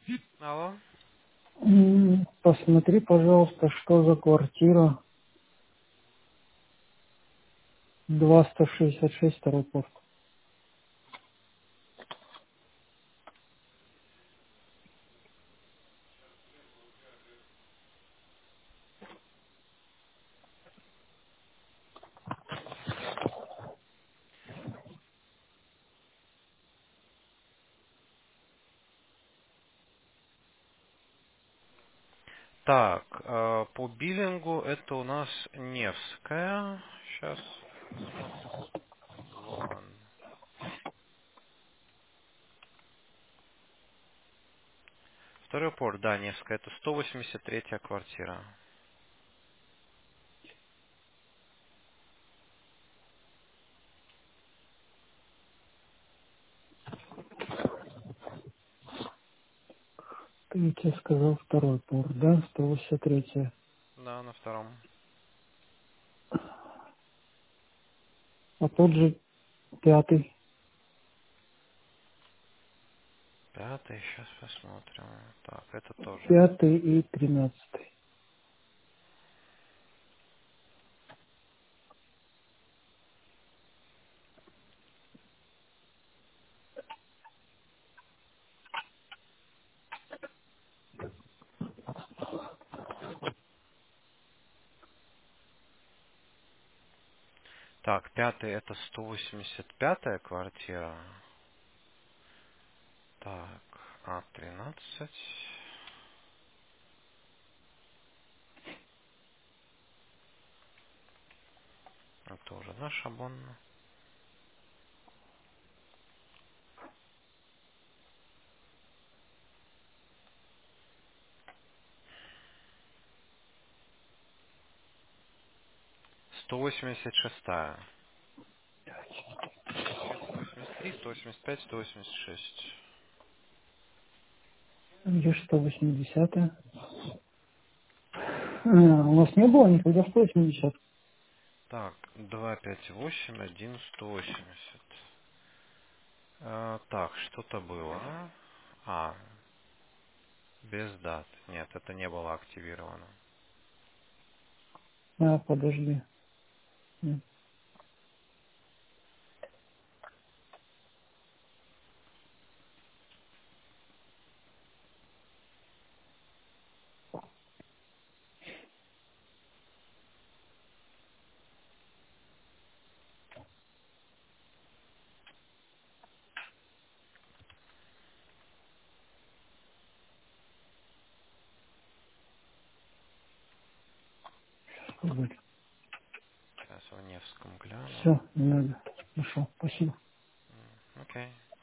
Алло. Посмотри, пожалуйста, что за квартира 2166 второй порт. Так, по биллингу это у нас Невская. Сейчас посмотрим. Вон. Второй порт, да, Невская. Это 183-я квартира. Ты я тебе сказал второй порт, да? 183. Да, на втором. А тот же пятый. Пятый, сейчас посмотрим. Так, это тоже. Пятый и 13. Так, пятый это 185-я квартира. Так, А13. Это уже наша Бонна. 186-я. Нет, 183, 185, 186. Где ж 180? У нас не было никогда 180. Так, 258, 1, 180. Так, что-то было. Без дат. Нет, это не было активировано. Подожди. Сейчас в Невском гляну. Все, не надо. Нашел. Спасибо. Окей.